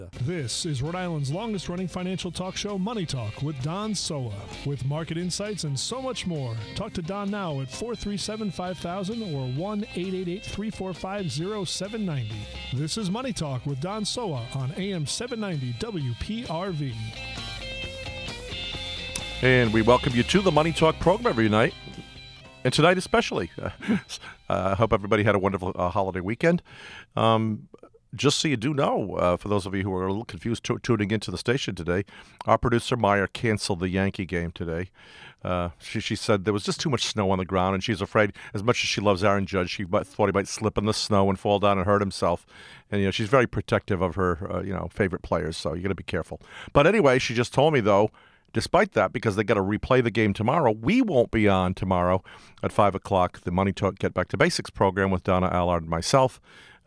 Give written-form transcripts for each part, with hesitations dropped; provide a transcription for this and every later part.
This is Rhode Island's longest-running financial talk show, Money Talk, with Don Soa. With market insights and so much more. Talk to Don now at 437-5000 or 1-888-345-0790. This is Money Talk with Don Soa on AM 790 WPRV. And we welcome you to the Money Talk program every night. And tonight especially. I hope everybody had a wonderful holiday weekend. Just so you do know, for those of you who are a little confused tuning into the station today, our producer Meyer canceled the Yankee game today. She said there was just too much snow on the ground, and she's afraid, as much as she loves Aaron Judge, she thought he might slip in the snow and fall down and hurt himself. And, she's very protective of her, favorite players, so you got to be careful. But anyway, she just told me, though, despite that, because they got to replay the game tomorrow, we won't be on tomorrow at 5 o'clock, the Money Talk Get Back to Basics program with Donna Allard and myself.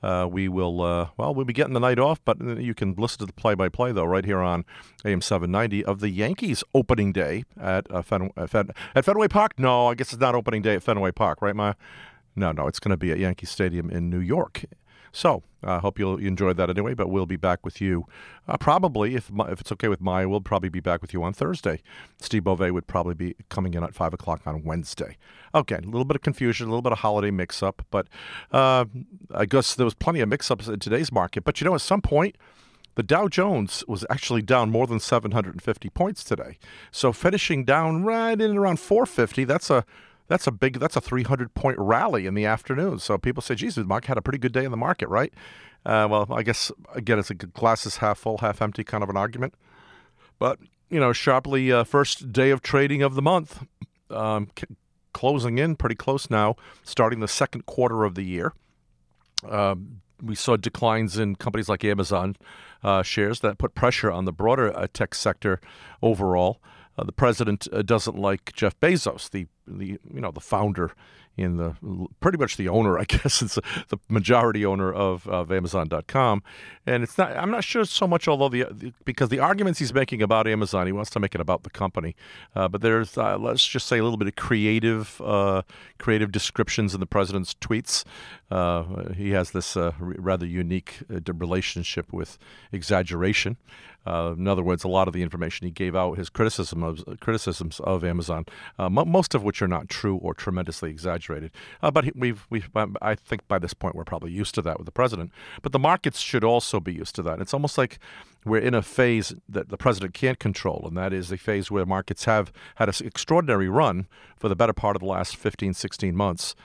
We'll be getting the night off, but you can listen to the play-by-play, though, right here on AM 790 of the Yankees opening day at Fenway Park. No, I guess it's not opening day at Fenway Park, right, Maya? No, it's going to be at Yankee Stadium in New York. So I hope you enjoyed that anyway, but we'll be back with you probably, if it's okay with Maya, we'll probably be back with you on Thursday. Steve Beauvais would probably be coming in at 5 o'clock on Wednesday. Okay, a little bit of confusion, a little bit of holiday mix-up, but I guess there was plenty of mix-ups in today's market. But, at some point, the Dow Jones was actually down more than 750 points today. So finishing down right in around 450, that's a 300-point rally in the afternoon. So people say, geez, Mark had a pretty good day in the market, right? Well, I guess, again, it's a glass is half full, half empty kind of an argument. But, sharply first day of trading of the month, closing in pretty close now, starting the second quarter of the year. We saw declines in companies like Amazon shares that put pressure on the broader tech sector overall. The president doesn't like Jeff Bezos, the founder and pretty much the owner, I guess. It's the majority owner of Amazon.com. And it's not. I'm not sure so much, although because the arguments he's making about Amazon, he wants to make it about the company. But there's let's just say a little bit of creative descriptions in the president's tweets. He has this rather unique relationship with exaggeration. In other words, a lot of the information he gave out, his criticisms of Amazon, most of which are not true or tremendously exaggerated. But I think by this point we're probably used to that with the president. But the markets should also be used to that. It's almost like we're in a phase that the president can't control, and that is a phase where markets have had an extraordinary run for the better part of the last 15, 16 months.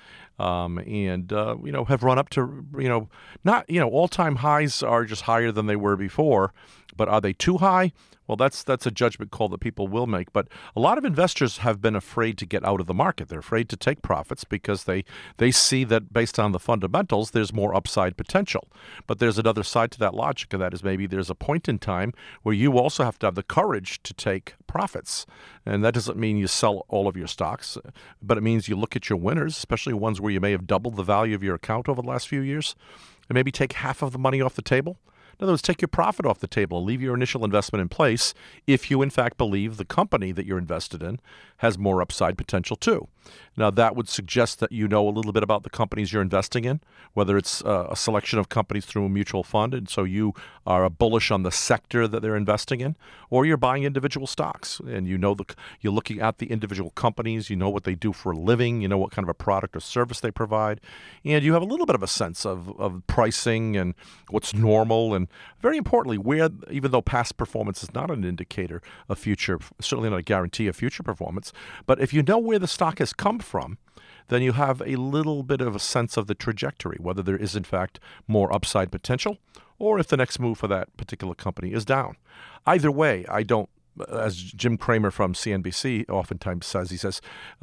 Have run up to, not, all-time highs are just higher than they were before, but are they too high? Well, that's a judgment call that people will make. But a lot of investors have been afraid to get out of the market. They're afraid to take profits because they see that based on the fundamentals, there's more upside potential. But there's another side to that logic, and that is maybe there's a point in time where you also have to have the courage to take profits. And that doesn't mean you sell all of your stocks, but it means you look at your winners, especially ones where you may have doubled the value of your account over the last few years, and maybe take half of the money off the table. In other words, take your profit off the table and leave your initial investment in place if you, in fact, believe the company that you're invested in has more upside potential too. Now, that would suggest that you know a little bit about the companies you're investing in, whether it's a selection of companies through a mutual fund, and so you are bullish on the sector that they're investing in, or you're buying individual stocks, and you're looking at the individual companies, you know what they do for a living, you know what kind of a product or service they provide, and you have a little bit of a sense of pricing and what's normal, and very importantly, where, even though past performance is not an indicator of future, certainly not a guarantee of future performance, but if you know where the stock has come from, then you have a little bit of a sense of the trajectory, whether there is, in fact, more upside potential, or if the next move for that particular company is down. Either way, I don't, as Jim Cramer from CNBC oftentimes says, he says,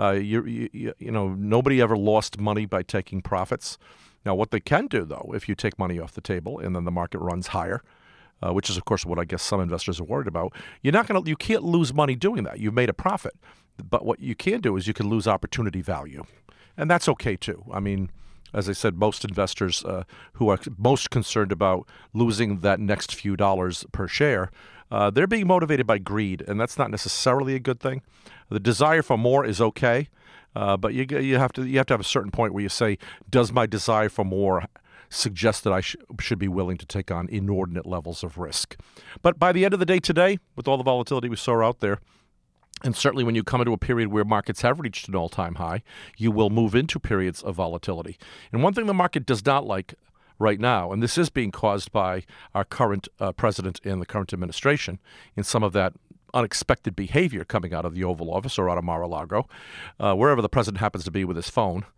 nobody ever lost money by taking profits. Now, what they can do, though, if you take money off the table and then the market runs higher, which is, of course, what I guess some investors are worried about, you can't lose money doing that. You've made a profit. But what you can do is you can lose opportunity value. And that's okay, too. I mean, as I said, most investors who are most concerned about losing that next few dollars per share, they're being motivated by greed, and that's not necessarily a good thing. The desire for more is okay, but you have to have a certain point where you say, does my desire for more suggest that I should be willing to take on inordinate levels of risk. But by the end of the day today, with all the volatility we saw out there, and certainly when you come into a period where markets have reached an all-time high, you will move into periods of volatility. And one thing the market does not like right now, and this is being caused by our current president and the current administration, in some of that unexpected behavior coming out of the Oval Office or out of Mar-a-Lago, wherever the president happens to be with his phone,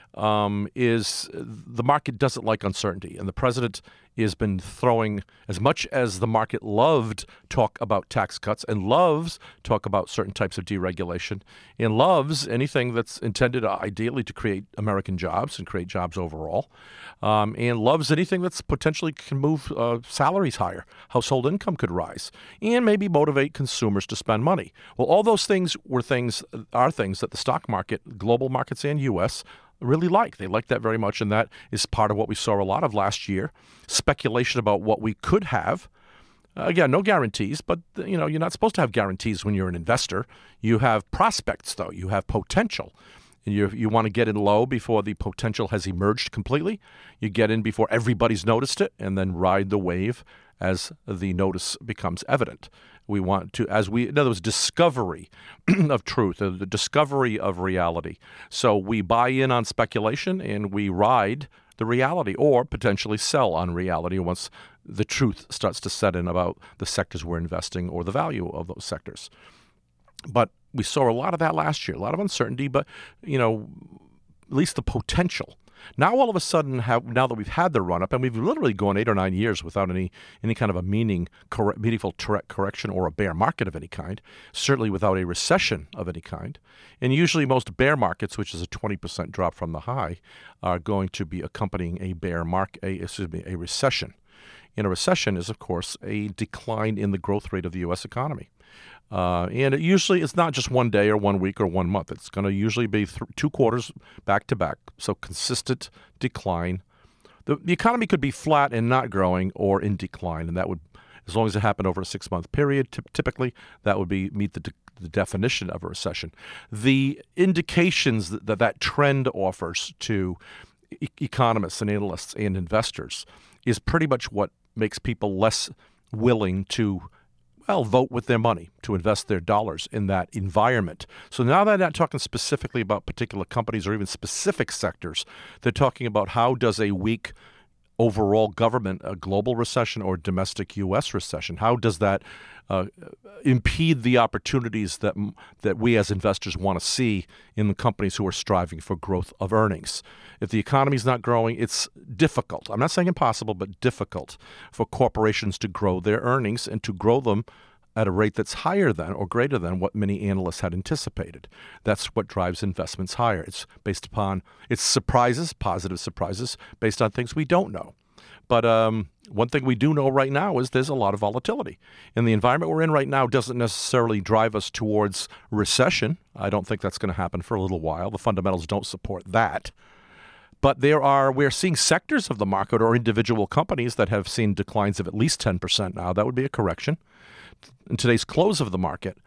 is the market doesn't like uncertainty. And the president has been throwing, as much as the market loved talk about tax cuts and loves talk about certain types of deregulation and loves anything that's intended ideally to create American jobs and create jobs overall, and loves anything that's potentially can move salaries higher, household income could rise, and maybe motivate consumers to spend money. Well, all those things are things that the stock market, global markets and U.S., really like. They like that very much, and that is part of what we saw a lot of last year. Speculation about what we could have. Again, no guarantees, but you're not supposed to have guarantees when you're an investor. You have prospects, though. You have potential. And you want to get in low before the potential has emerged completely. You get in before everybody's noticed it, and then ride the wave as the notice becomes evident. We want to, in other words, discovery of truth, the discovery of reality. So we buy in on speculation and we ride the reality, or potentially sell on reality once the truth starts to set in about the sectors we're investing or the value of those sectors. But we saw a lot of that last year, a lot of uncertainty, but at least the potential. Now, all of a sudden, now that we've had the run-up, and we've literally gone 8 or 9 years without any kind of a meaningful correction or a bear market of any kind, certainly without a recession of any kind. And usually most bear markets, which is a 20% drop from the high, are going to be accompanying a recession. And a recession is, of course, a decline in the growth rate of the U.S. economy. And it's not just 1 day or 1 week or 1 month. It's going to usually be 2 quarters back to back. So consistent decline. The economy could be flat and not growing, or in decline, and that would, as long as it happened over a 6-month period, typically that would meet the definition of a recession. The indications that trend offers to economists and analysts and investors is pretty much what makes people less willing to vote with their money, to invest their dollars in that environment. So now they're not talking specifically about particular companies or even specific sectors. They're talking about how does a weak overall government, a global recession or domestic U.S. recession, how does that impede the opportunities that we as investors want to see in the companies who are striving for growth of earnings. If the economy is not growing, it's difficult. I'm not saying impossible, but difficult for corporations to grow their earnings and to grow them at a rate that's higher than or greater than what many analysts had anticipated. That's what drives investments higher. It's based upon surprises, positive surprises, based on things we don't know. But one thing we do know right now is there's a lot of volatility. And the environment we're in right now doesn't necessarily drive us towards recession. I don't think that's going to happen for a little while. The fundamentals don't support that. But we're seeing sectors of the market or individual companies that have seen declines of at least 10% now. That would be a correction. In today's close of the market,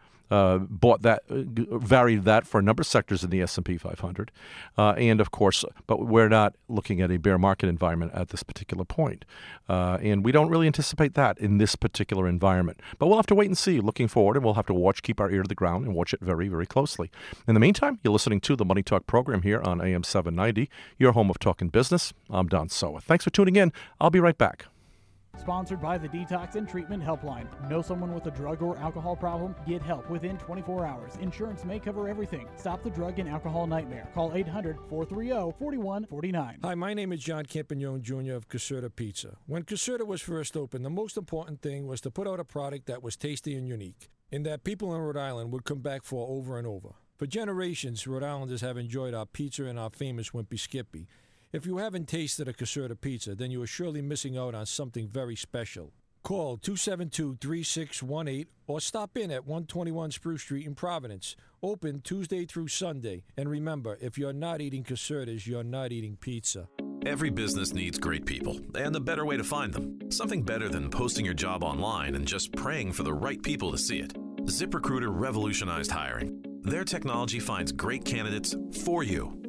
varied that for a number of sectors in the S&P 500. And of course, but we're not looking at a bear market environment at this particular point. And we don't really anticipate that in this particular environment. But we'll have to wait and see looking forward, and we'll have to keep our ear to the ground and watch it very, very closely. In the meantime, you're listening to the Money Talk program here on AM 790, your home of talking business. I'm Don Soa. Thanks for tuning in. I'll be right back. Sponsored by the Detox and Treatment Helpline. Know someone with a drug or alcohol problem? Get help within 24 hours. Insurance may cover everything. Stop the drug and alcohol nightmare. Call 800-430-4149. Hi, my name is John Campagnone Jr. of Caserta Pizza. When Caserta was first opened, the most important thing was to put out a product that was tasty and unique, and that people in Rhode Island would come back for over and over. For generations, Rhode Islanders have enjoyed our pizza and our famous Wimpy Skippy. If you haven't tasted a Caserta pizza, then you are surely missing out on something very special. Call 272-3618 or stop in at 121 Spruce Street in Providence. Open Tuesday through Sunday. And remember, if you're not eating Casertas, you're not eating pizza. Every business needs great people, and the better way to find them. Something better than posting your job online and just praying for the right people to see it. ZipRecruiter revolutionized hiring. Their technology finds great candidates for you.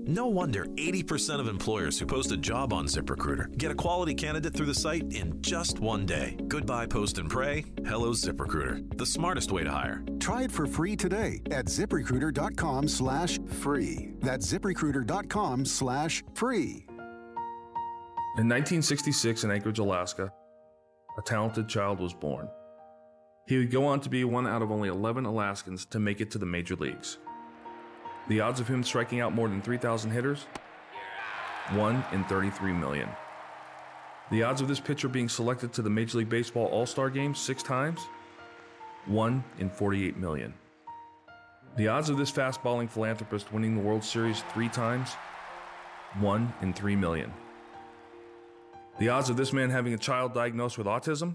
No wonder 80% of employers who post a job on ZipRecruiter get a quality candidate through the site in just one day. Goodbye post and pray. Hello ZipRecruiter, the smartest way to hire. Try it for free today at ZipRecruiter.com/free. That's ZipRecruiter.com/free. In 1966 in Anchorage, Alaska, a talented child was born. He would go on to be one out of only 11 Alaskans to make it to the major leagues. The odds of him striking out more than 3,000 hitters? 1 in 33 million. The odds of this pitcher being selected to the Major League Baseball All-Star Game 6 times? 1 in 48 million. The odds of this fast-balling philanthropist winning the World Series 3 times? 1 in 3 million. The odds of this man having a child diagnosed with autism?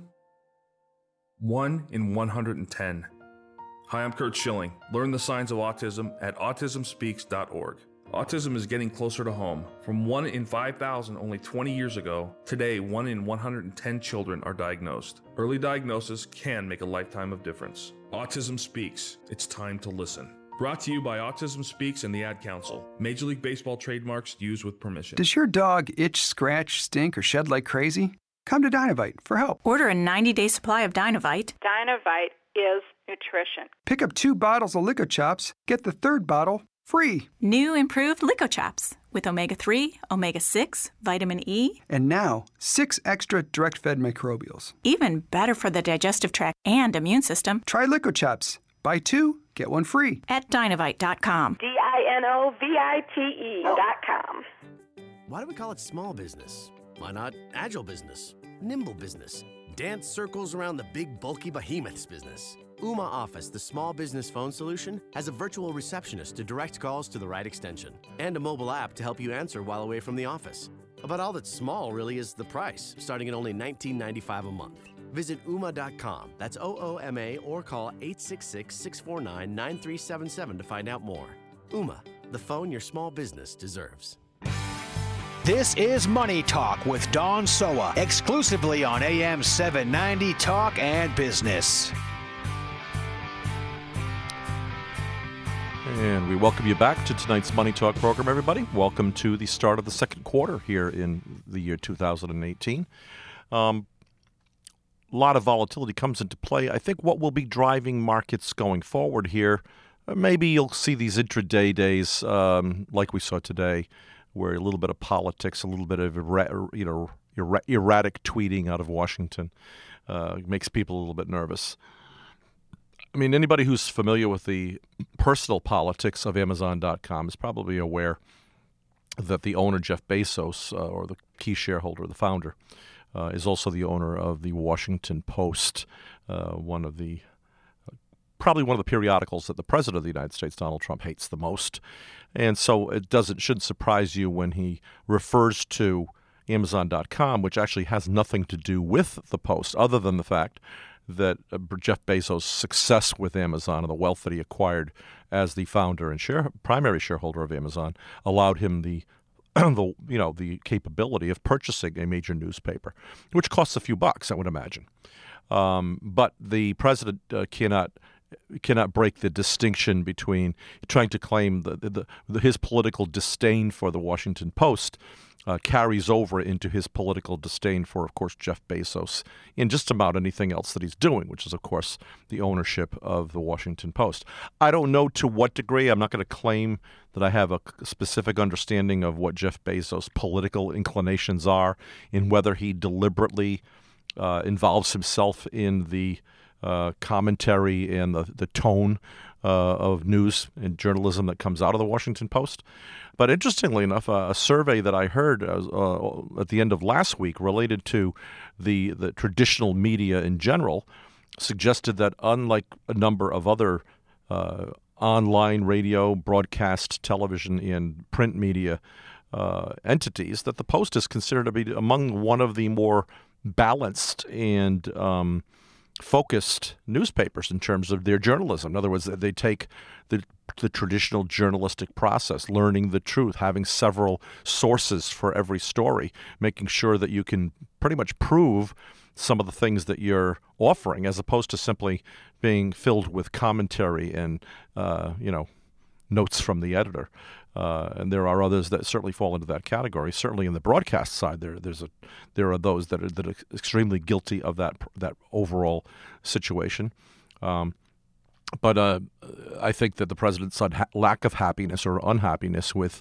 1 in 110. Hi, I'm Kurt Schilling. Learn the signs of autism at autismspeaks.org. Autism is getting closer to home. From 1 in 5,000 only 20 years ago, today 1 in 110 children are diagnosed. Early diagnosis can make a lifetime of difference. Autism Speaks. It's time to listen. Brought to you by Autism Speaks and the Ad Council. Major League Baseball trademarks used with permission. Does your dog itch, scratch, stink, or shed like crazy? Come to Dynovite for help. Order a 90-day supply of Dynovite. Dynovite is nutrition. Pick up 2 bottles of Lico Chops, get the 3rd bottle free. New improved Lico Chops with omega-3, omega-6, vitamin E. And now, 6 extra direct-fed microbials. Even better for the digestive tract and immune system. Try Lico Chops. Buy 2, get 1 free. At Dynovite.com. DINOVITE.com. Why do we call it small business? Why not agile business, nimble business, dance circles around the big, bulky behemoths business? Ooma Office, the small business phone solution, has a virtual receptionist to direct calls to the right extension and a mobile app to help you answer while away from the office. About all that's small really is the price, starting at only $19.95 a month. Visit Ooma.com, that's OOMA, or call 866-649-9377 to find out more. Ooma, the phone your small business deserves. This is Money Talk with Don Soa, exclusively on AM 790 Talk and Business. And we welcome you back to tonight's Money Talk program, everybody. Welcome to the start of the second quarter here in the year 2018. A lot of volatility comes into play. I think what will be driving markets going forward here, maybe you'll see these intraday days like we saw today, where a little bit of politics, a little bit of erratic tweeting out of Washington makes people a little bit nervous. I mean, anybody who's familiar with the personal politics of Amazon.com is probably aware that the owner, Jeff Bezos, or the key shareholder, the founder, is also the owner of the Washington Post, probably one of the periodicals that the President of the United States, Donald Trump, hates the most. And so it shouldn't surprise you when he refers to Amazon.com, which actually has nothing to do with the Post, other than the fact that Jeff Bezos' success with Amazon and the wealth that he acquired as the founder and primary shareholder of Amazon allowed him the capability of purchasing a major newspaper, which costs a few bucks, I would imagine. But the president cannot break the distinction between trying to claim his political disdain for the Washington Post carries over into his political disdain for, of course, Jeff Bezos in just about anything else that he's doing, which is, of course, the ownership of the Washington Post. I don't know to what degree. I'm not going to claim that I have a specific understanding of what Jeff Bezos' political inclinations are, in whether he deliberately involves himself in the commentary and the tone of news and journalism that comes out of the Washington Post. But interestingly enough, a survey that I heard at the end of last week related to the traditional media in general suggested that, unlike a number of other online radio, broadcast, television, and print media entities, that the Post is considered to be among one of the more balanced and focused newspapers in terms of their journalism. In other words, they take the traditional journalistic process, learning the truth, having several sources for every story, making sure that you can pretty much prove some of the things that you're offering, as opposed to simply being filled with commentary and notes from the editor. And there are others that certainly fall into that category. Certainly in the broadcast side, there are those that are extremely guilty of that overall situation. But I think that the president's lack of happiness or unhappiness with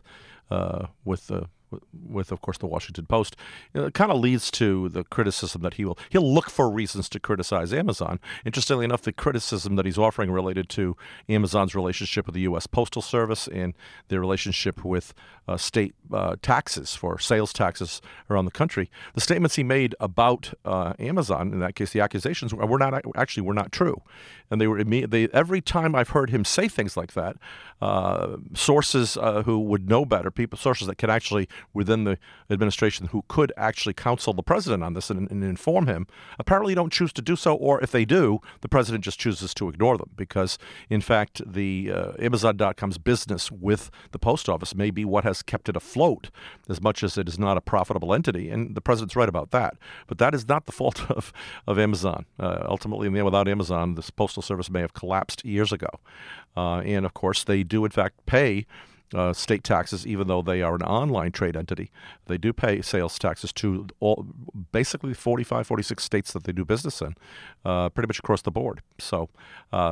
of course, the Washington Post, kind of leads to the criticism that he'll look for reasons to criticize Amazon. Interestingly enough, the criticism that he's offering related to Amazon's relationship with the U.S. Postal Service and their relationship with state taxes for sales taxes around the country. The statements he made about Amazon, in that case, the accusations were not true, and they every time I've heard him say things like that, sources who would know better, sources that can actually within the administration who could actually counsel the president on this and inform him, apparently don't choose to do so, or if they do, the president just chooses to ignore them because, in fact, the Amazon.com's business with the post office may be what has kept it afloat as much as it is not a profitable entity, and the president's right about that. But that is not the fault of Amazon. Ultimately, without Amazon, this postal service may have collapsed years ago. And, of course, they do, in fact, pay state taxes, even though they are an online trade entity. They do pay sales taxes to basically 45, 46 states that they do business in, pretty much across the board. So I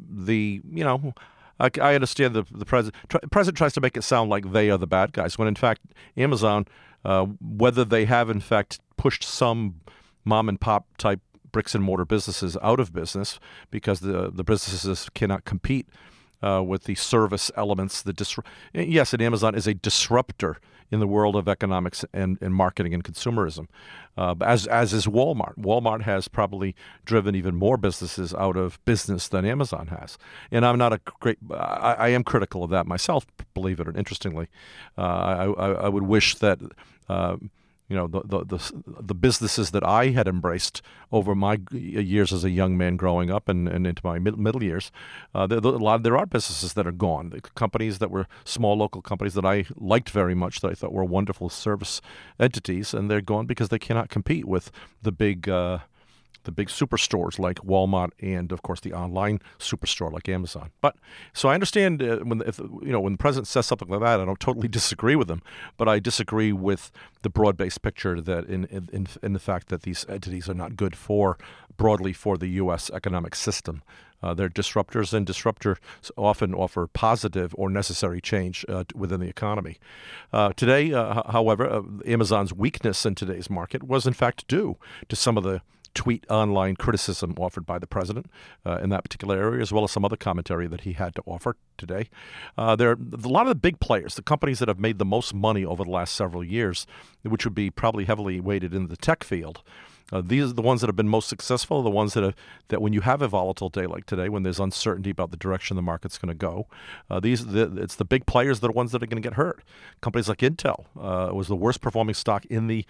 understand the president tries to make it sound like they are the bad guys, when in fact Amazon, whether they have in fact pushed some mom and pop type bricks and mortar businesses out of business because the businesses cannot compete with the service elements. Yes, and Amazon is a disruptor in the world of economics and marketing and consumerism, as is Walmart. Walmart has probably driven even more businesses out of business than Amazon has. And I'm not I am critical of that myself, believe it or interestingly. I would wish that the businesses that I had embraced over my years as a young man growing up and into my middle years, there are businesses that are gone. The companies that were small local companies that I liked very much, that I thought were wonderful service entities, and they're gone because they cannot compete with the big superstores like Walmart and, of course, the online superstore like Amazon. But so I understand when the president says something like that, I don't totally disagree with him, but I disagree with the broad-based picture that in the fact that these entities are not good broadly for the U.S. economic system. They're disruptors, and disruptors often offer positive or necessary change within the economy. Today, however, Amazon's weakness in today's market was in fact due to some of the tweet online criticism offered by the president in that particular area, as well as some other commentary that he had to offer today. There are a lot of the big players, the companies that have made the most money over the last several years, which would be probably heavily weighted in the tech field. These are the ones that have been most successful, the ones that when you have a volatile day like today, when there's uncertainty about the direction the market's going to go, it's the big players that are ones that are going to get hurt. Companies like Intel was the worst performing stock in the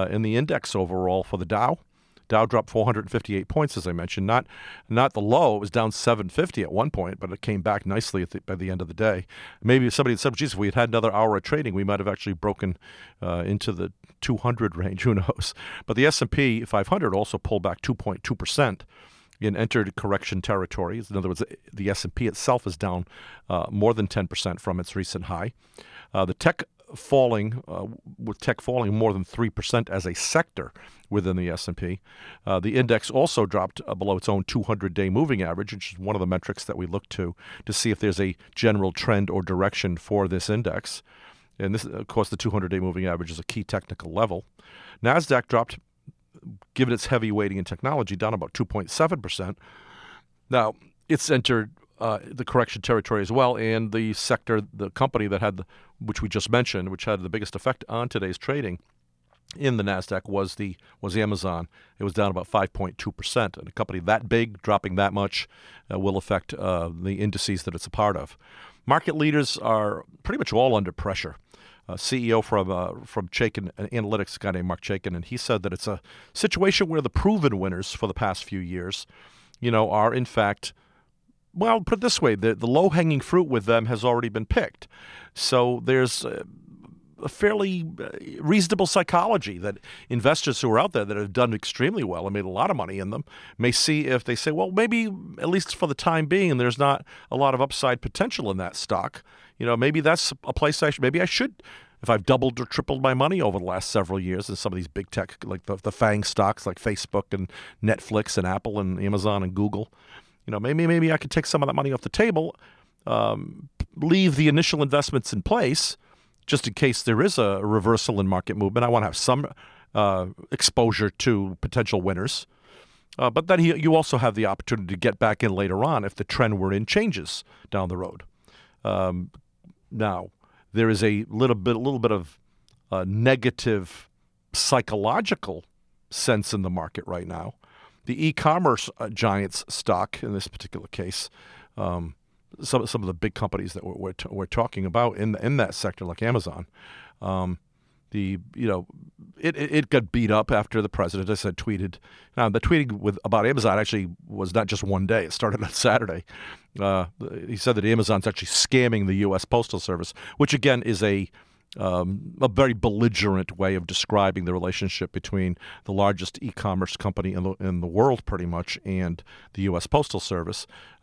index overall for the Dow. Dow dropped 458 points, as I mentioned. Not the low. It was down 750 at one point, but it came back nicely by the end of the day. Maybe somebody had said, geez, if we had another hour of trading, we might have actually broken into the 200 range. Who knows? But the S&P 500 also pulled back 2.2% and entered correction territory. In other words, the S&P itself is down more than 10% from its recent high. The tech falling, with tech falling more than 3% as a sector within the S&P. The index also dropped below its own 200-day moving average, which is one of the metrics that we look to see if there's a general trend or direction for this index. And this, of course, the 200-day moving average is a key technical level. NASDAQ dropped, given its heavy weighting in technology, down about 2.7%. Now, it's entered the correction territory as well, and the sector, the company that had, which we just mentioned, which had the biggest effect on today's trading in the NASDAQ was Amazon. It was down about 5.2%, and a company that big dropping that much will affect the indices that it's a part of. Market leaders are pretty much all under pressure. CEO from Chaikin Analytics, a guy named Mark Chaikin, and he said that it's a situation where the proven winners for the past few years, are in fact, well, put it this way, the low-hanging fruit with them has already been picked. So there's a fairly reasonable psychology that investors who are out there that have done extremely well and made a lot of money in them may see if they say, well, maybe at least for the time being, there's not a lot of upside potential in that stock. maybe that's a place maybe I should, if I've doubled or tripled my money over the last several years in some of these big tech, like the FANG stocks like Facebook and Netflix and Apple and Amazon and Google. Maybe I could take some of that money off the table, leave the initial investments in place just in case there is a reversal in market movement. I want to have some exposure to potential winners. But then you also have the opportunity to get back in later on if the trend we're in changes down the road. Now, there is a little bit of negative psychological sense in the market right now. The e-commerce giants stock, in this particular case, some of the big companies that we're talking about in that sector, like Amazon, it got beat up after the president, as I said, tweeted. Now, the tweeting about Amazon actually was not just one day. It started on Saturday. He said that Amazon's actually scamming the U.S. Postal Service, which, again, is a very belligerent way of describing the relationship between the largest e-commerce company in the world, pretty much, and the U.S. Postal Service.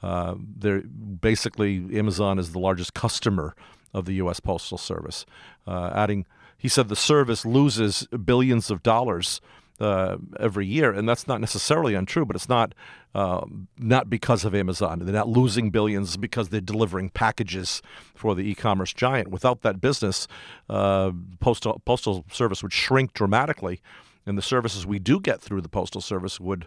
Basically, Amazon is the largest customer of the U.S. Postal Service, he said the service loses billions of dollars every year, and that's not necessarily untrue, but it's not because of Amazon. They're not losing billions because they're delivering packages for the e-commerce giant. Without that business, Postal Service would shrink dramatically, and the services we do get through the Postal Service would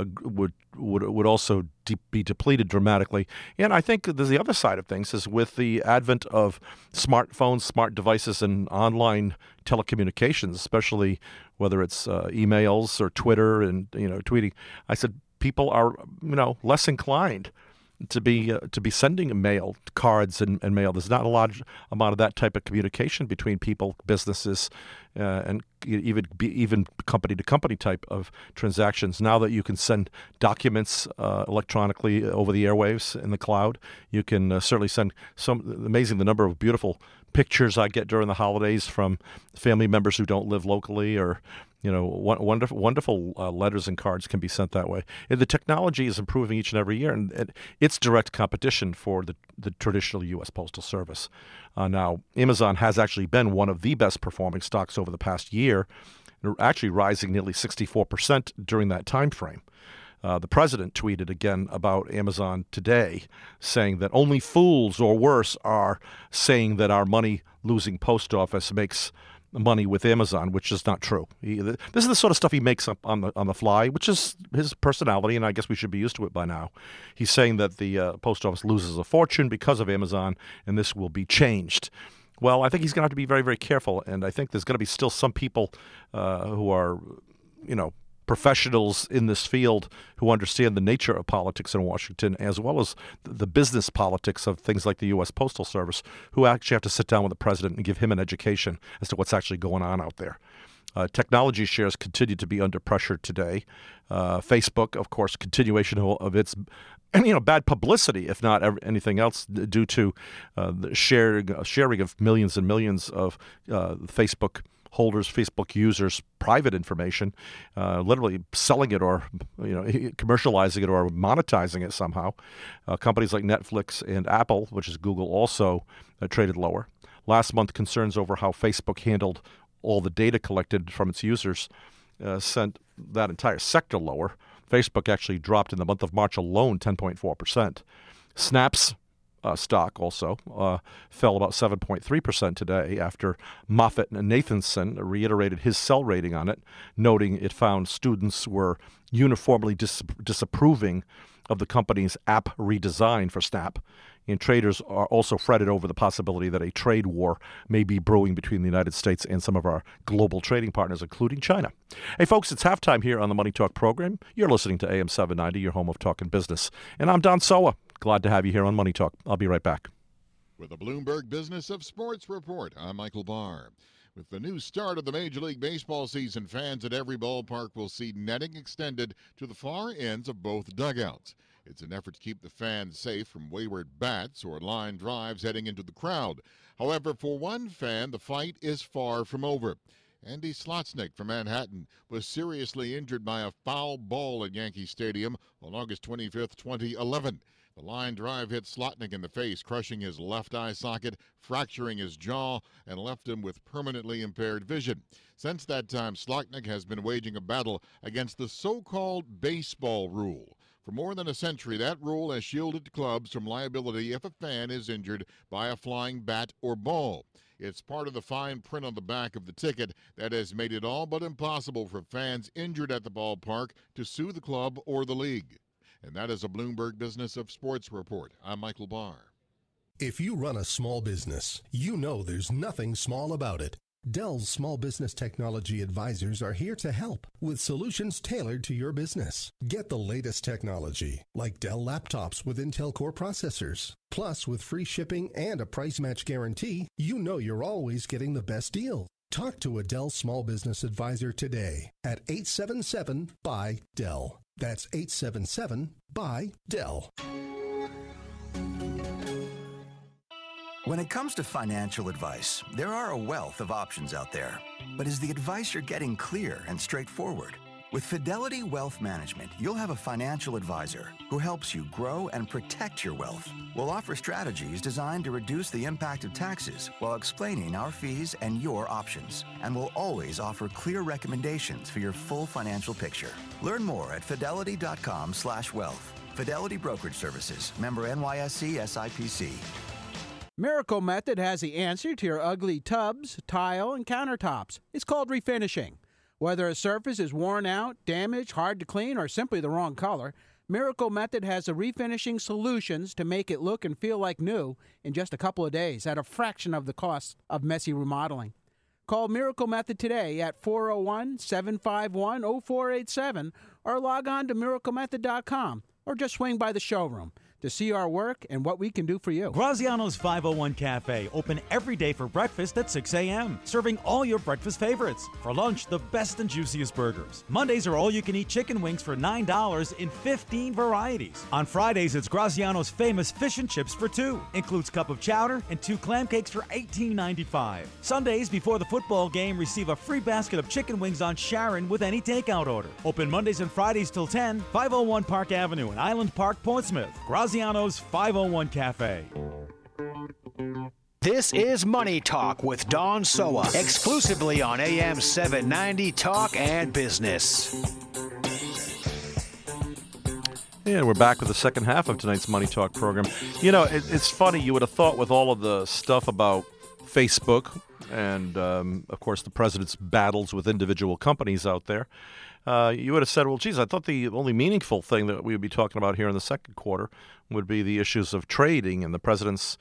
also be depleted dramatically. And I think there's the other side of things is with the advent of smartphones, smart devices, and online telecommunications, especially whether it's emails or Twitter and tweeting. I said people are less inclined to be sending mail, cards, and mail. There's not a large amount of that type of communication between people, businesses, and even company-to-company type of transactions. Now that you can send documents electronically over the airwaves in the cloud, you can certainly send amazing the number of beautiful pictures I get during the holidays from family members who don't live locally, or wonderful letters and cards can be sent that way. And the technology is improving each and every year, and it's direct competition for the traditional U.S. Postal Service. Now, Amazon has actually been one of the best performing stocks over the past year, actually rising nearly 64% during that time frame. The president tweeted again about Amazon today, saying that only fools or worse are saying that our money-losing post office makes money with Amazon, which is not true. This is the sort of stuff he makes up on the fly, which is his personality, and I guess we should be used to it by now. He's saying that the post office loses a fortune because of Amazon, and this will be changed. Well, I think he's going to have to be very, very careful, and I think there's going to be still some people who are, professionals in this field who understand the nature of politics in Washington, as well as the business politics of things like the U.S. Postal Service, who actually have to sit down with the president and give him an education as to what's actually going on out there. Technology shares continue to be under pressure today. Facebook, of course, continuation of its bad publicity, if not anything else, due to the sharing of millions and millions of Facebook holders, Facebook users' private information, literally selling it or commercializing it or monetizing it somehow. Companies like Netflix and Apple, which is Google, also traded lower. Last month, concerns over how Facebook handled all the data collected from its users sent that entire sector lower. Facebook actually dropped in the month of March alone 10.4%. Snap's stock also fell about 7.3% today after Moffett-Nathanson reiterated his sell rating on it, noting it found students were uniformly disapproving of the company's app redesign for Snap. And traders are also fretted over the possibility that a trade war may be brewing between the United States and some of our global trading partners, including China. Hey, folks, it's halftime here on the Money Talk program. You're listening to AM 790, your home of talking business. And I'm Don Sowa. Glad to have you here on Money Talk. I'll be right back. With the Bloomberg Business of Sports Report, I'm Michael Barr. With the new start of the Major League Baseball season, fans at every ballpark will see netting extended to the far ends of both dugouts. It's an effort to keep the fans safe from wayward bats or line drives heading into the crowd. However, for one fan, the fight is far from over. Andy Slotsnik from Manhattan was seriously injured by a foul ball at Yankee Stadium on August 25th, 2011. The line drive hit Slotnick in the face, crushing his left eye socket, fracturing his jaw, and left him with permanently impaired vision. Since that time, Slotnick has been waging a battle against the so-called baseball rule. For more than a century, that rule has shielded clubs from liability if a fan is injured by a flying bat or ball. It's part of the fine print on the back of the ticket that has made it all but impossible for fans injured at the ballpark to sue the club or the league. And that is a Bloomberg Business of Sports report. I'm Michael Barr. If you run a small business, you know there's nothing small about it. Dell's Small Business Technology Advisors are here to help with solutions tailored to your business. Get the latest technology, like Dell laptops with Intel Core processors. Plus, with free shipping and a price match guarantee, you know you're always getting the best deal. Talk to a Dell Small Business Advisor today at 877-BUY-DELL. That's 877-BUY-DELL. When it comes to financial advice, there are a wealth of options out there. But is the advice you're getting clear and straightforward? With Fidelity Wealth Management, you'll have a financial advisor who helps you grow and protect your wealth. We'll offer strategies designed to reduce the impact of taxes while explaining our fees and your options. And we'll always offer clear recommendations for your full financial picture. Learn more at fidelity.com/wealth. Fidelity Brokerage Services. Member NYSE SIPC. Miracle Method has the answer to your ugly tubs, tile, and countertops. It's called refinishing. Whether a surface is worn out, damaged, hard to clean, or simply the wrong color, Miracle Method has the refinishing solutions to make it look and feel like new in just a couple of days at a fraction of the cost of messy remodeling. Call Miracle Method today at 401-751-0487 or log on to miraclemethod.com or just swing by the showroom to see our work and what we can do for you. Graziano's 501 Cafe, open every day for breakfast at 6 a.m., serving all your breakfast favorites. For lunch, the best and juiciest burgers. Mondays are all-you-can-eat chicken wings for $9 in 15 varieties. On Fridays, it's Graziano's famous fish and chips for $2. Includes cup of chowder and 2 clam cakes for $18.95. Sundays, before the football game, receive a free basket of chicken wings on Sharon with any takeout order. Open Mondays and Fridays till 10, 501 Park Avenue in Island Park, Portsmouth. Graziano's 501 Cafe. This is Money Talk with Don Soa, exclusively on AM 790 Talk and Business. And we're back with the second half of tonight's Money Talk program. You know, it's funny. You would have thought with all of the stuff about Facebook and, of course, the president's battles with individual companies out there, you would have said, well, geez, I thought the only meaningful thing that we would be talking about here in the second quarter would be the issues of trading and the president's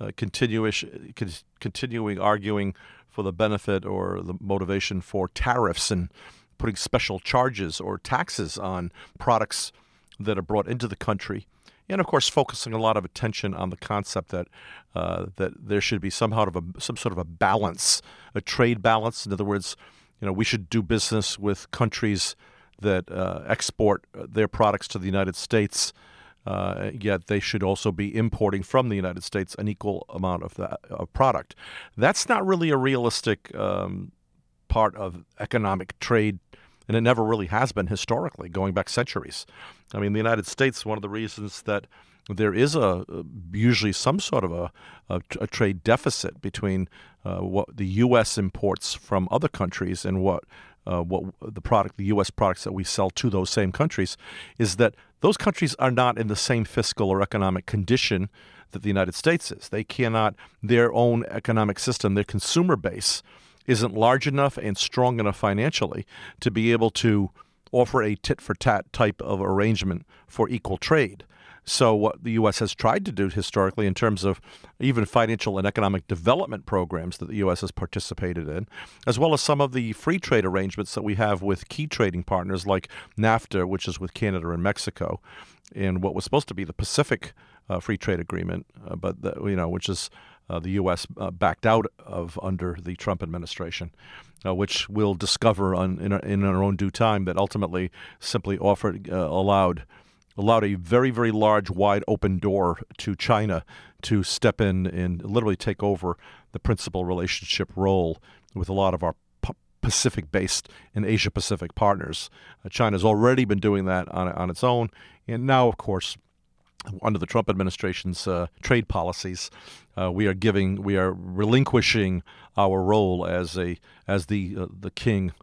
continuing arguing for the benefit or the motivation for tariffs and putting special charges or taxes on products that are brought into the country. And, of course, focusing a lot of attention on the concept that that there should be some sort of a balance, a trade balance. In other words, you know, we should do business with countries that export their products to the United States, yet they should also be importing from the United States an equal amount of that product. That's not really a realistic part of economic trade, and it never really has been historically, going back centuries. I mean, the United States, one of the reasons that there is usually some sort of a trade deficit between what the U.S. imports from other countries and what the U.S. products that we sell to those same countries, is that those countries are not in the same fiscal or economic condition that the United States is. They cannot, their own economic system, their consumer base isn't large enough and strong enough financially to be able to offer a tit-for-tat type of arrangement for equal trade. So what the U.S. has tried to do historically in terms of even financial and economic development programs that the U.S. has participated in, as well as some of the free trade arrangements that we have with key trading partners like NAFTA, which is with Canada and Mexico, and what was supposed to be the Pacific Free Trade Agreement, which is the U.S. Backed out of under the Trump administration, which we'll discover in our own due time that ultimately simply allowed a very, very large, wide open door to China to step in and literally take over the principal relationship role with a lot of our Pacific-based and Asia-Pacific partners. China's already been doing that on its own, and now, of course, under the Trump administration's trade policies, we are relinquishing our role as the king,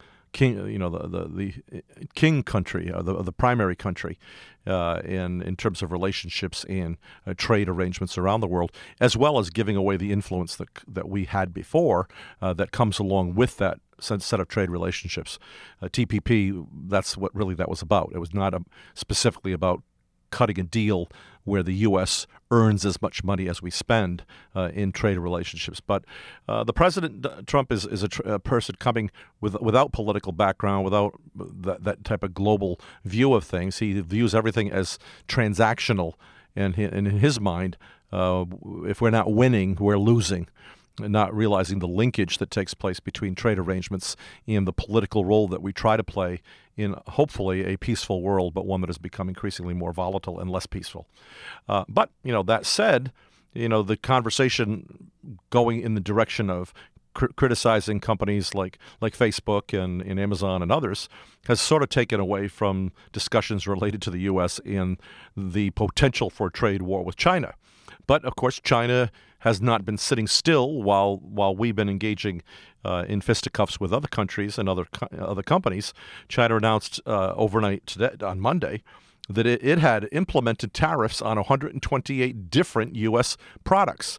the king country, the primary country, in terms of relationships and trade arrangements around the world, as well as giving away the influence that we had before that comes along with that set of trade relationships. TPP, that's what really that was about. It was not specifically about cutting a deal where the U.S. earns as much money as we spend in trade relationships. But the President Trump is a person coming without political background, without that type of global view of things. He views everything as transactional, and in his mind, if we're not winning, we're losing. Not realizing the linkage that takes place between trade arrangements and the political role that we try to play in hopefully a peaceful world, but one that has become increasingly more volatile and less peaceful. But that said, the conversation going in the direction of criticizing companies like Facebook and Amazon and others has sort of taken away from discussions related to the U.S. and the potential for a trade war with China. But, of course, China has not been sitting still while we've been engaging in fisticuffs with other countries and other companies. China announced overnight today, on Monday, that it had implemented tariffs on 128 different U.S. products,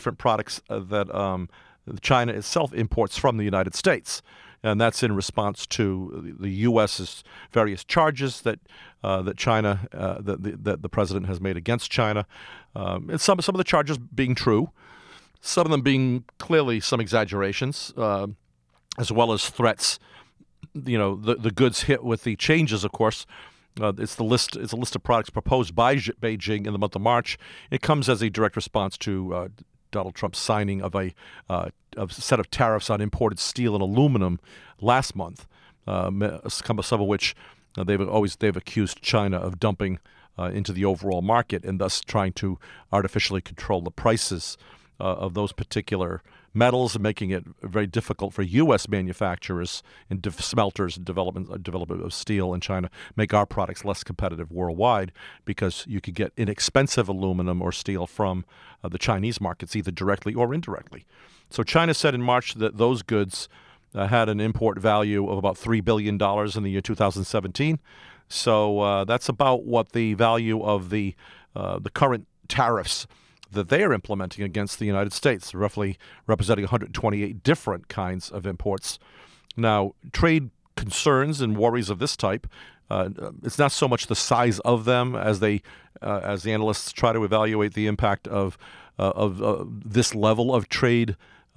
that China itself imports from the United States. And that's in response to the U.S.'s various charges that China, that the president has made against China, and some of the charges being true, some of them being clearly some exaggerations, as well as threats. The goods hit with the changes, of course. It's a list of products proposed by Beijing in the month of March. It comes as a direct response to Donald Trump's signing of a set of tariffs on imported steel and aluminum last month, some of which they've accused China of dumping into the overall market and thus trying to artificially control the prices of those particular metals, and making it very difficult for U.S. manufacturers and smelters and development of steel in China make our products less competitive worldwide, because you could get inexpensive aluminum or steel from the Chinese markets, either directly or indirectly. So China said in March that those goods had an import value of about $3 billion in the year 2017. So that's about what the value of the current tariffs that they are implementing against the United States, roughly representing 128 different kinds of imports. Now, trade concerns and worries of this type, it's not so much the size of them as the analysts try to evaluate the impact of this level of trade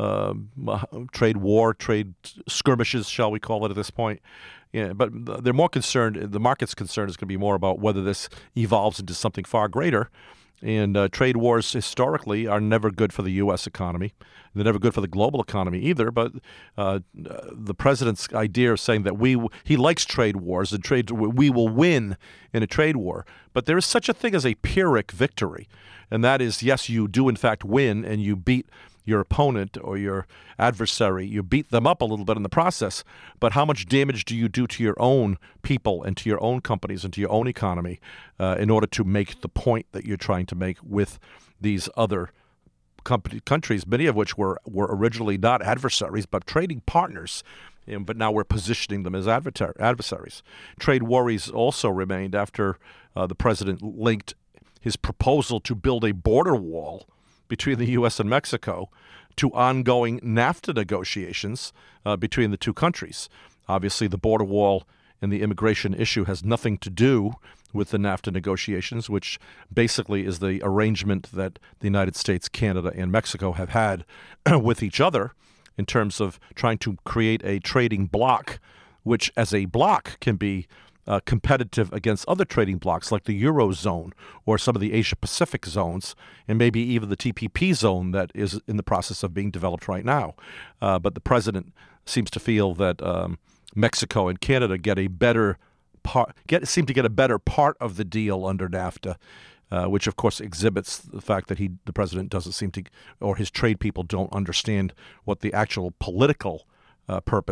war, trade skirmishes, shall we call it at this point. Yeah, but they're more concerned, the market's concern is going to be more about whether this evolves into something far greater. And trade wars historically are never good for the U.S. economy. They're never good for the global economy either. But the president's idea of saying that he likes trade wars and we will win in a trade war. But there is such a thing as a Pyrrhic victory. And that is, yes, you do in fact win and you beat your opponent or your adversary. You beat them up a little bit in the process, but how much damage do you do to your own people and to your own companies and to your own economy in order to make the point that you're trying to make with these other countries, many of which were originally not adversaries but trading partners, but now we're positioning them as adversaries. Trade worries also remained after the president linked his proposal to build a border wall between the U.S. and Mexico to ongoing NAFTA negotiations between the two countries. Obviously, the border wall and the immigration issue has nothing to do with the NAFTA negotiations, which basically is the arrangement that the United States, Canada, and Mexico have had with each other in terms of trying to create a trading bloc, which as a bloc can be competitive against other trading blocs like the Eurozone or some of the Asia-Pacific zones, and maybe even the TPP zone that is in the process of being developed right now. But the president seems to feel that Mexico and Canada seem to get a better part of the deal under NAFTA, which of course exhibits the fact that the president doesn't seem to, or his trade people don't understand what the actual political purpose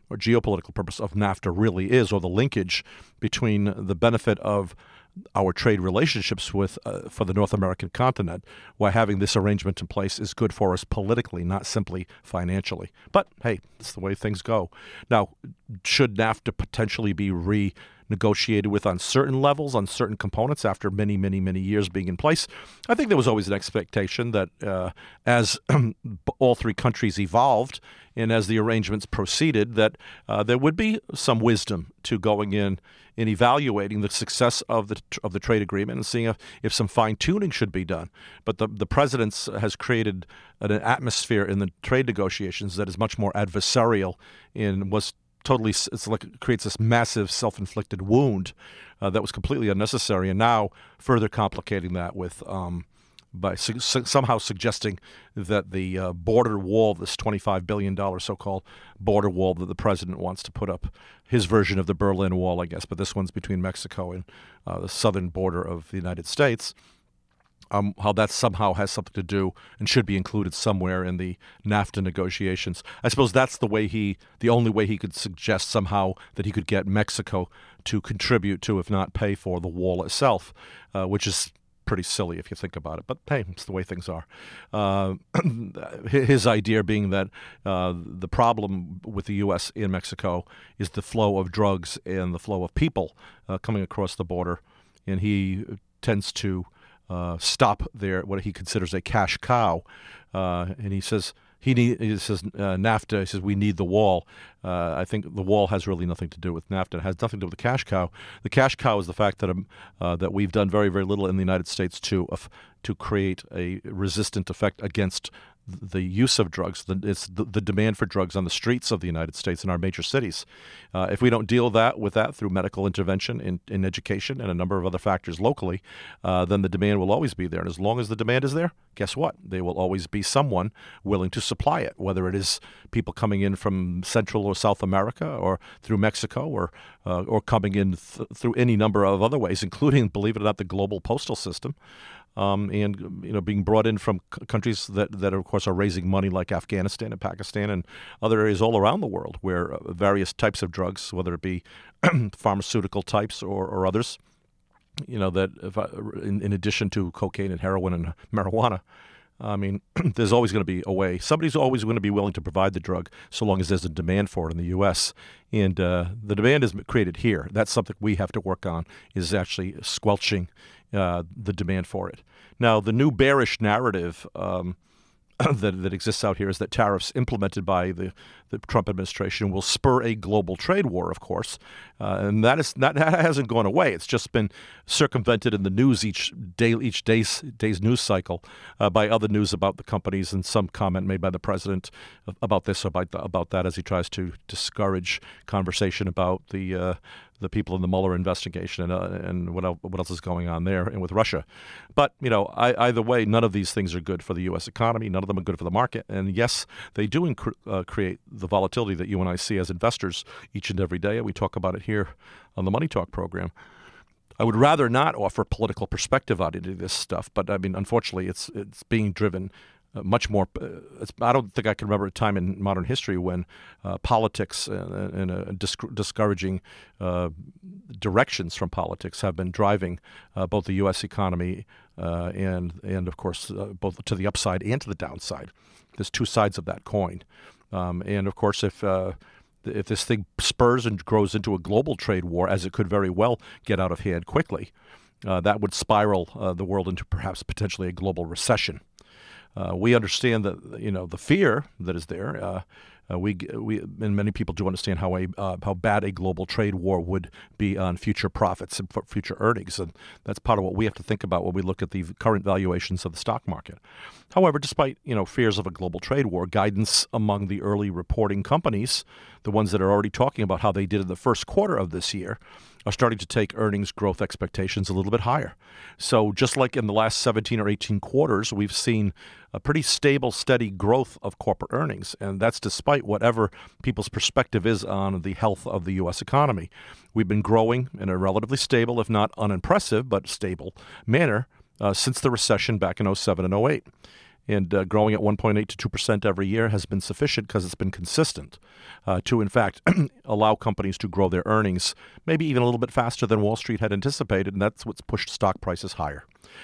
or geopolitical purpose of NAFTA really is, or the linkage between the benefit of our trade relationships with for the North American continent, why having this arrangement in place is good for us politically, not simply financially. But hey, it's the way things go. Now, should NAFTA potentially be renegotiated with on certain levels, on certain components after many, many, many years being in place? I think there was always an expectation that as all three countries evolved and as the arrangements proceeded, that there would be some wisdom to going in and evaluating the success of the trade agreement and seeing if some fine-tuning should be done. But the president has created an atmosphere in the trade negotiations that is much more adversarial and was totally, it's like it creates this massive self-inflicted wound that was completely unnecessary, and now further complicating that with by somehow suggesting that the border wall, this $25 billion so-called border wall that the president wants to put up, his version of the Berlin Wall, I guess, but this one's between Mexico and the southern border of the United States, how that somehow has something to do and should be included somewhere in the NAFTA negotiations. I suppose that's the only way he could suggest somehow that he could get Mexico to contribute to, if not pay for, the wall itself, which is pretty silly if you think about it. But hey, it's the way things are. His idea being that the problem with the U.S. in Mexico is the flow of drugs and the flow of people coming across the border, and he tends to stop there what he considers a cash cow, and he says NAFTA. He says we need the wall. I think the wall has really nothing to do with NAFTA. It has nothing to do with the cash cow. The cash cow is the fact that that we've done very, very little in the United States to create a resistant effect against the use of drugs. It's the demand for drugs on the streets of the United States in our major cities. If we don't deal with that through medical intervention, in education, and a number of other factors locally, then the demand will always be there. And as long as the demand is there, guess what? There will always be someone willing to supply it, whether it is people coming in from Central or South America or through Mexico or coming in through any number of other ways, including, believe it or not, the global postal system. And being brought in from countries that of course are raising money, like Afghanistan and Pakistan and other areas all around the world, where various types of drugs, whether it be pharmaceutical types or others, that in addition to cocaine and heroin and marijuana, I mean, there's always going to be a way. Somebody's always going to be willing to provide the drug so long as there's a demand for it in the U.S. And the demand is created here. That's something we have to work on, is actually squelching the demand for it. Now, the new bearish narrative that exists out here is that tariffs implemented by the Trump administration will spur a global trade war, of course, and that hasn't gone away. It's just been circumvented in the news each day's news cycle by other news about the companies and some comment made by the president about this or about that, as he tries to discourage conversation about the people in the Mueller investigation and what else is going on there and with Russia. But, either way, none of these things are good for the U.S. economy. None of them are good for the market. And yes, they do create the volatility that you and I see as investors each and every day. We talk about it here on the Money Talk program. I would rather not offer political perspective on any of this stuff, but I mean, unfortunately, it's being driven much more. I don't think I can remember a time in modern history when politics and discouraging directions from politics have been driving both the U.S. economy and of course both to the upside and to the downside. There's two sides of that coin, and of course if this thing spurs and grows into a global trade war, as it could very well get out of hand quickly, that would spiral the world into perhaps potentially a global recession. We understand that the fear that is there. We and many people do understand how bad a global trade war would be on future profits and future earnings, and that's part of what we have to think about when we look at the current valuations of the stock market. However, despite fears of a global trade war, guidance among the early reporting companies, the ones that are already talking about how they did in the first quarter of this year, are starting to take earnings growth expectations a little bit higher. So just like in the last 17 or 18 quarters, we've seen a pretty stable, steady growth of corporate earnings, and that's despite whatever people's perspective is on the health of the U.S. economy. We've been growing in a relatively stable, if not unimpressive, but stable manner since the recession back in 07 and 08. And growing at 1.8 to 2% every year has been sufficient because it's been consistent to, in fact, allow companies to grow their earnings maybe even a little bit faster than Wall Street had anticipated, and that's what's pushed stock prices higher.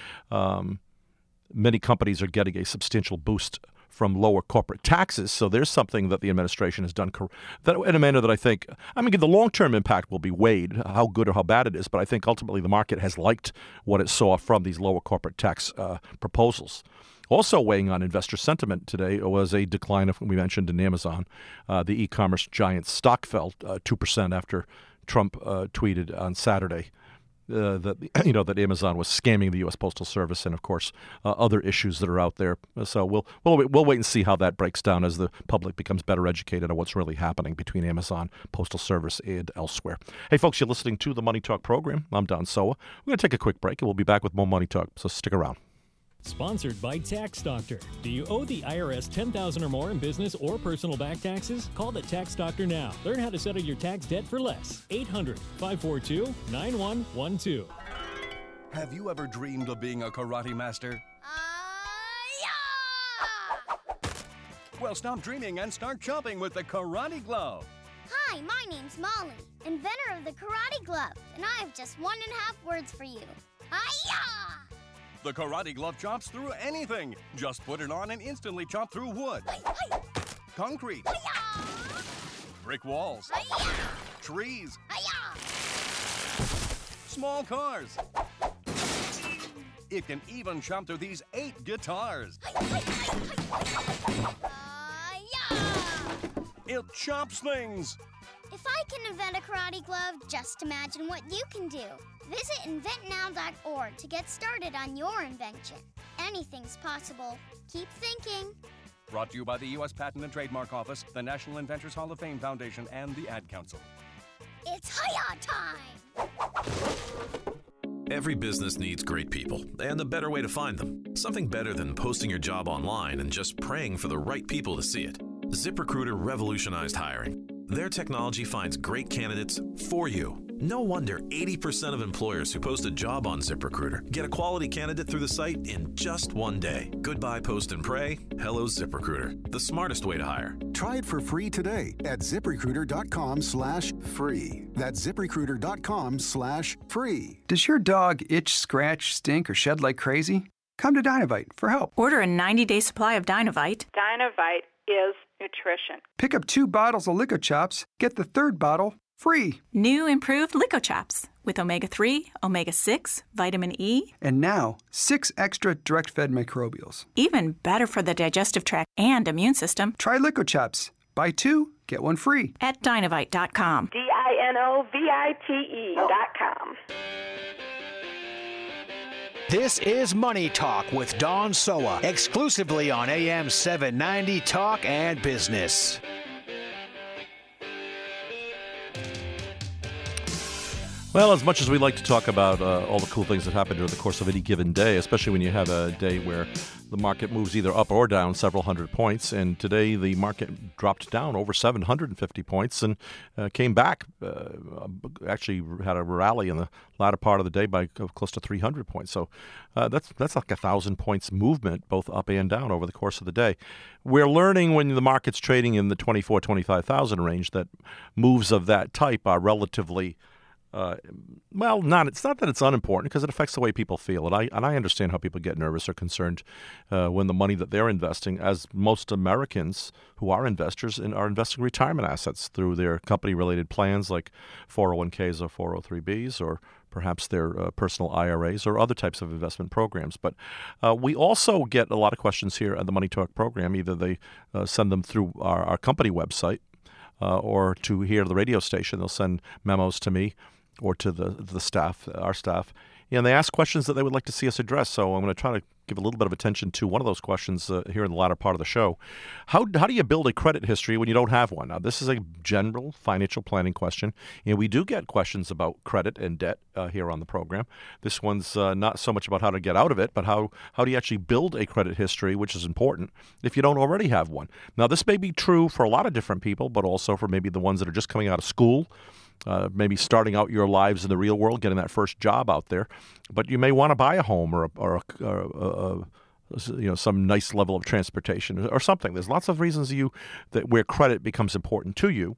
Many companies are getting a substantial boost from lower corporate taxes, so there's something that the administration has done in a manner that I think, the long-term impact will be weighed, how good or how bad it is, but I think ultimately the market has liked what it saw from these lower corporate tax proposals. Also weighing on investor sentiment today was a decline of, we mentioned, in Amazon. The e-commerce giant stock fell 2% after Trump tweeted on Saturday that Amazon was scamming the U.S. Postal Service, and of course other issues that are out there. So we'll wait and see how that breaks down as the public becomes better educated on what's really happening between Amazon, Postal Service, and elsewhere. Hey, folks, you're listening to the Money Talk program. I'm Don Sowa. We're going to take a quick break, and we'll be back with more Money Talk. So stick around. Sponsored by Tax Doctor. Do you owe the IRS $10,000 or more in business or personal back taxes? Call the Tax Doctor now. Learn how to settle your tax debt for less. 800-542-9112. Have you ever dreamed of being a karate master? Yeah! Well, stop dreaming and start chopping with the Karate Glove. Hi, my name's Molly, inventor of the Karate Glove, and I have just 1.5 words for you. Hi-ya! The Karate Glove chops through anything. Just put it on and instantly chop through wood, concrete, brick walls, trees, small cars. It can even chop through these 8 guitars. It chops things. If I can invent a karate glove, just imagine what you can do. Visit inventnow.org to get started on your invention. Anything's possible. Keep thinking. Brought to you by the U.S. Patent and Trademark Office, the National Inventors Hall of Fame Foundation, and the Ad Council. It's Hiya time! Every business needs great people, and the better way to find them. Something better than posting your job online and just praying for the right people to see it. ZipRecruiter revolutionized hiring. Their technology finds great candidates for you. No wonder 80% of employers who post a job on ZipRecruiter get a quality candidate through the site in just one day. Goodbye post and pray. Hello ZipRecruiter, the smartest way to hire. Try it for free today at ZipRecruiter.com/free. That's ZipRecruiter.com/free. Does your dog itch, scratch, stink, or shed like crazy? Come to Dynavite for help. Order a 90-day supply of Dynavite. Dynavite is nutrition. Pick up 2 bottles of Lico Chops, get the 3rd bottle free. New improved Lico Chops with omega-3, omega-6, vitamin E. And now, 6 extra direct-fed microbials. Even better for the digestive tract and immune system. Try Lico Chops. Buy 2, get 1 free. At Dynavite.com. DINOVITE.com. This is Money Talk with Don Sowa, exclusively on AM 790 Talk and Business. Well, as much as we like to talk about all the cool things that happen during the course of any given day, especially when you have a day where the market moves either up or down several hundred points, and today the market dropped down over 750 points and came back, actually had a rally in the latter part of the day by close to 300 points. So that's like 1,000 points movement, both up and down over the course of the day. We're learning when the market's trading in the 24,000, 25,000 range that moves of that type are relatively it's not that it's unimportant because it affects the way people feel. And I understand how people get nervous or concerned when the money that they're investing, as most Americans who are investors are investing retirement assets through their company-related plans like 401ks or 403bs or perhaps their personal IRAs or other types of investment programs. But we also get a lot of questions here at the Money Talk program. Either they send them through our company website or to here to the radio station. They'll send memos to me or to the staff, our staff, and they ask questions that they would like to see us address. So I'm going to try to give a little bit of attention to one of those questions here in the latter part of the show. How do you build a credit history when you don't have one? Now, this is a general financial planning question, and we do get questions about credit and debt here on the program. This one's not so much about how to get out of it, but how do you actually build a credit history, which is important if you don't already have one. Now, this may be true for a lot of different people, but also for maybe the ones that are just coming out of school, maybe starting out your lives in the real world, getting that first job out there. But you may want to buy a home or some nice level of transportation or something. There's lots of reasons where credit becomes important to you.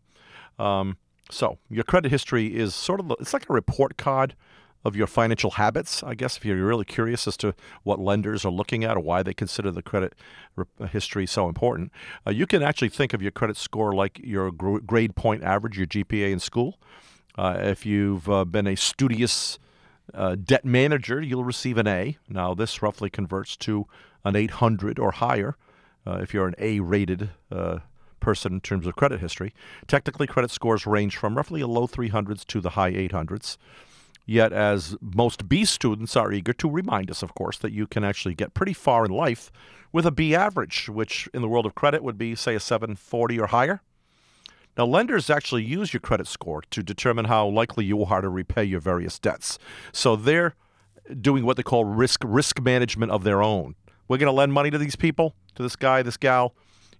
So your credit history is it's like a report card of your financial habits, I guess, if you're really curious as to what lenders are looking at or why they consider the credit history so important. You can actually think of your credit score like your grade point average, your GPA in school. If you've been a studious debt manager, you'll receive an A. Now, this roughly converts to an 800 or higher if you're an A-rated person in terms of credit history. Technically, credit scores range from roughly a low 300s to the high 800s. Yet, as most B students are eager to remind us, of course, that you can actually get pretty far in life with a B average, which in the world of credit would be, say, a 740 or higher. Now, lenders actually use your credit score to determine how likely you are to repay your various debts. So they're doing what they call risk management of their own. We're going to lend money to these people, to this guy, this gal.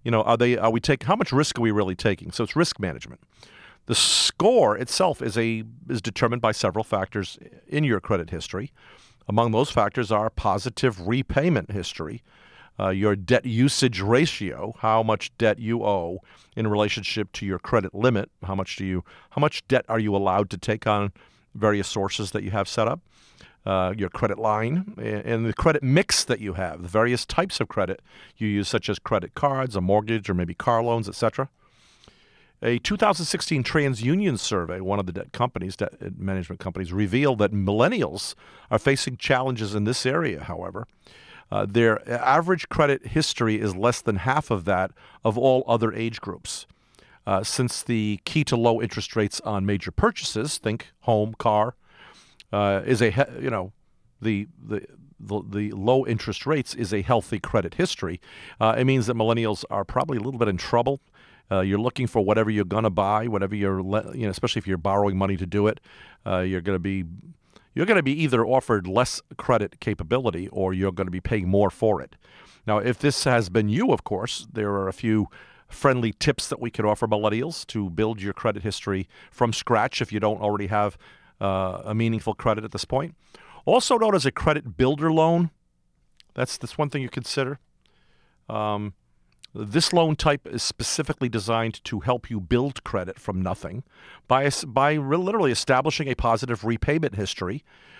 How much risk are we really taking? So it's risk management. The score itself is determined by several factors in your credit history. Among those factors are positive repayment history, your debt usage ratio, how much debt you owe in relationship to your credit limit, how much debt are you allowed to take on various sources that you have set up, your credit line, and the credit mix that you have, the various types of credit you use, such as credit cards, a mortgage, or maybe car loans, etc. A 2016 TransUnion survey, one of the debt management companies, revealed that millennials are facing challenges in this area, however. Their average credit history is less than half of that of all other age groups. Since the key to low interest rates on major purchases, think home, car, is the low interest rates is a healthy credit history. It means that millennials are probably a little bit in trouble. You're looking for whatever you're going to buy, whatever especially if you're borrowing money to do it. You're going to be either offered less credit capability or you're going to be paying more for it. Now, if this has been you, of course, there are a few friendly tips that we could offer millennials to build your credit history from scratch if you don't already have a meaningful credit at this point. Also known as a credit builder loan. That's one thing you consider. This loan type is specifically designed to help you build credit from nothing by literally establishing a positive repayment history.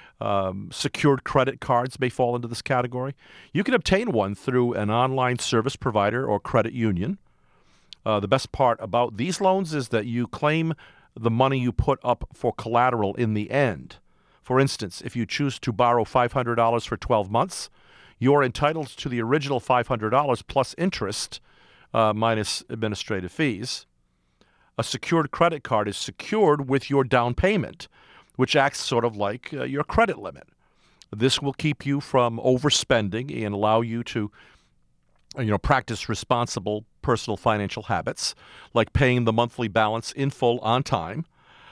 Secured credit cards may fall into this category. You can obtain one through an online service provider or credit union. The best part about these loans is that you claim the money you put up for collateral in the end. For instance, if you choose to borrow $500 for 12 months, you're entitled to the original $500 plus interest minus administrative fees. A secured credit card is secured with your down payment, which acts sort of like your credit limit. This will keep you from overspending and allow you to practice responsible personal financial habits, like paying the monthly balance in full on time.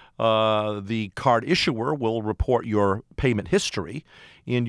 The card issuer will report your payment history and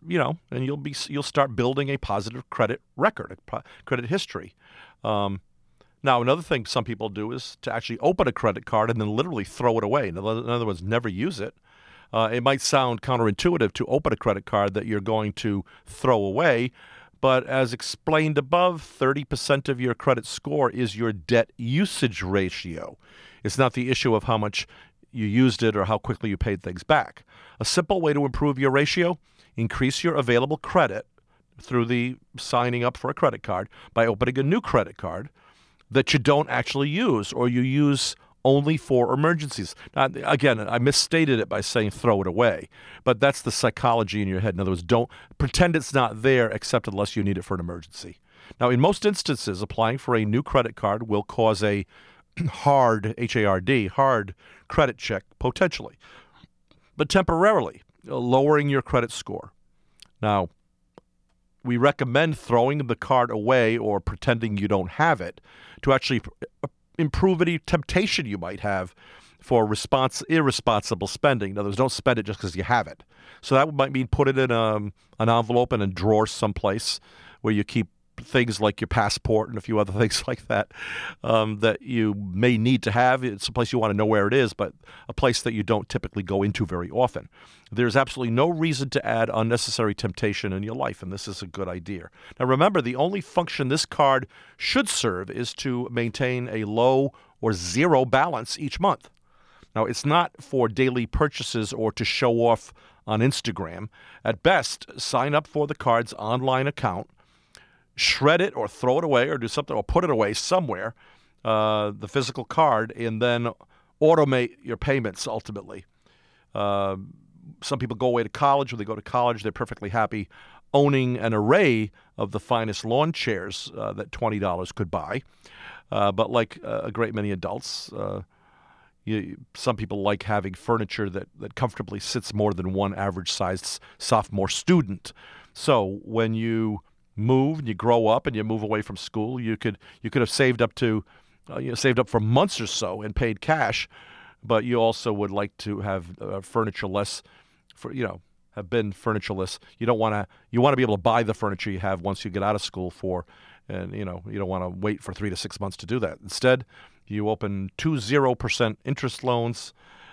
you'll start building a positive credit record, credit history. Now, another thing some people do is to actually open a credit card and then literally throw it away. In other words, never use it. It might sound counterintuitive to open a credit card that you're going to throw away, but as explained above, 30% of your credit score is your debt usage ratio. It's not the issue of how much you used it or how quickly you paid things back. A simple way to improve your ratio: increase your available credit through the signing up for a credit card by opening a new credit card that you don't actually use or you use only for emergencies. Now, again, I misstated it by saying throw it away, but that's the psychology in your head. In other words, don't pretend it's not there except unless you need it for an emergency. Now, in most instances, applying for a new credit card will cause a hard, H-A-R-D, hard credit check potentially, but temporarily lowering your credit score. Now, we recommend throwing the card away or pretending you don't have it to actually improve any temptation you might have for irresponsible spending. In other words, don't spend it just because you have it. So that might mean put it in an envelope and a drawer someplace where you keep things like your passport and a few other things like that that you may need to have. It's a place you want to know where it is, but a place that you don't typically go into very often. There's absolutely no reason to add unnecessary temptation in your life, and this is a good idea. Now remember, the only function this card should serve is to maintain a low or zero balance each month. Now, it's not for daily purchases or to show off on Instagram. At best, sign up for the card's online account, shred it or throw it away or do something or put it away somewhere, the physical card, and then automate your payments ultimately. Some people go away to college. When they go to college, they're perfectly happy owning an array of the finest lawn chairs that $20 could buy. But like a great many adults, some people like having furniture that comfortably sits more than one average-sized sophomore student. So when you move and you grow up and you move away from school, you could have saved up for months or so and paid cash, but you also would like to have furniture-less, have been furnitureless. You want to be able to buy the furniture you have once you get out of school and you don't want to wait for 3 to 6 months to do that. Instead, you open 0% interest loans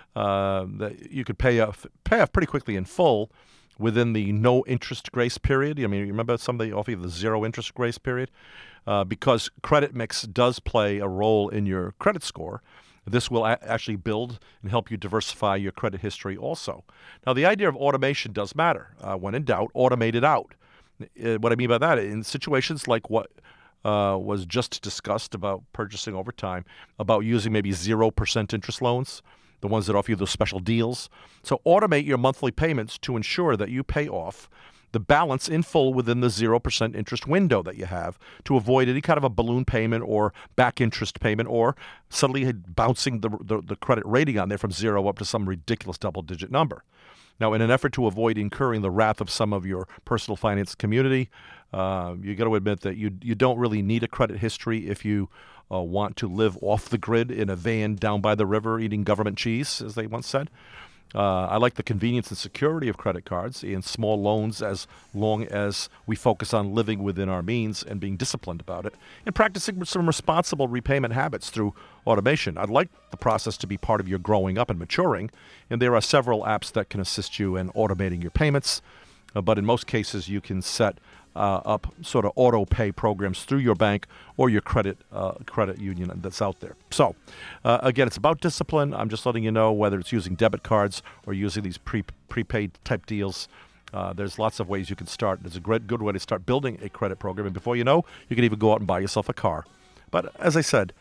that you could pay off pretty quickly in full within the no interest grace period. I mean, you remember some of the offer the 0 interest grace period? Because credit mix does play a role in your credit score. This will actually build and help you diversify your credit history also. Now, the idea of automation does matter. When in doubt, automate it out. What I mean by that, in situations like what was just discussed about purchasing over time, about using maybe 0% interest loans, the ones that offer you those special deals. So automate your monthly payments to ensure that you pay off the balance in full within the 0% interest window that you have, to avoid any kind of a balloon payment or back interest payment or suddenly bouncing the credit rating on there from 0 up to some ridiculous double-digit number. Now, in an effort to avoid incurring the wrath of some of your personal finance community, you got to admit that you don't really need a credit history if you want to live off the grid in a van down by the river eating government cheese, as they once said. I like the convenience and security of credit cards and small loans as long as we focus on living within our means and being disciplined about it and practicing some responsible repayment habits through automation. I'd like the process to be part of your growing up and maturing, and there are several apps that can assist you in automating your payments, but in most cases you can set up sort of auto pay programs through your bank or your credit union that's out there. So, again, it's about discipline. I'm just letting you know whether it's using debit cards or using these prepaid type deals. There's lots of ways you can start. There's a good way to start building a credit program, and before you know, you can even go out and buy yourself a car. But as I said,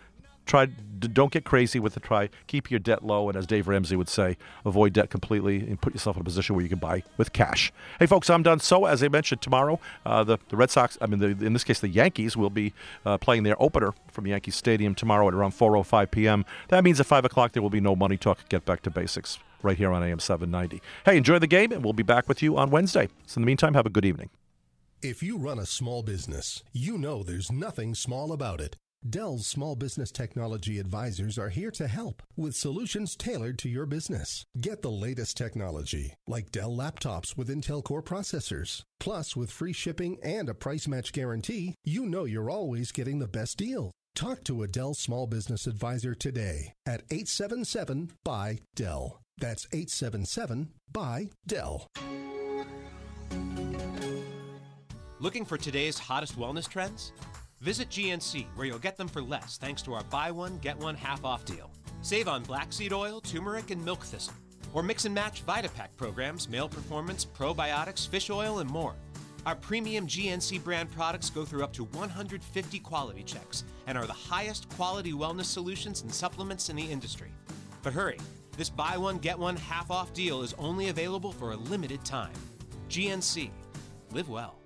don't get crazy with it. Keep your debt low, and as Dave Ramsey would say, avoid debt completely and put yourself in a position where you can buy with cash. Hey, folks, I'm Don Soa. As I mentioned, tomorrow, the Red Sox, in this case, the Yankees, will be playing their opener from Yankee Stadium tomorrow at around 4:05 p.m. That means at 5 o'clock there will be no Money Talk. Get back to basics right here on AM 790. Hey, enjoy the game, and we'll be back with you on Wednesday. So in the meantime, have a good evening. If you run a small business, you know there's nothing small about it. Dell's Small Business Technology Advisors are here to help with solutions tailored to your business. Get the latest technology, like Dell laptops with Intel Core processors. Plus, with free shipping and a price match guarantee, you know you're always getting the best deal. Talk to a Dell Small Business Advisor today at 877-BUY-DELL. That's 877-BUY-DELL. Looking for today's hottest wellness trends? Visit GNC, where you'll get them for less thanks to our buy one, get one half off deal. Save on black seed oil, turmeric, and milk thistle. Or mix and match VitaPack programs, male performance, probiotics, fish oil, and more. Our premium GNC brand products go through up to 150 quality checks and are the highest quality wellness solutions and supplements in the industry. But hurry, this buy one, get one half off deal is only available for a limited time. GNC. Live well.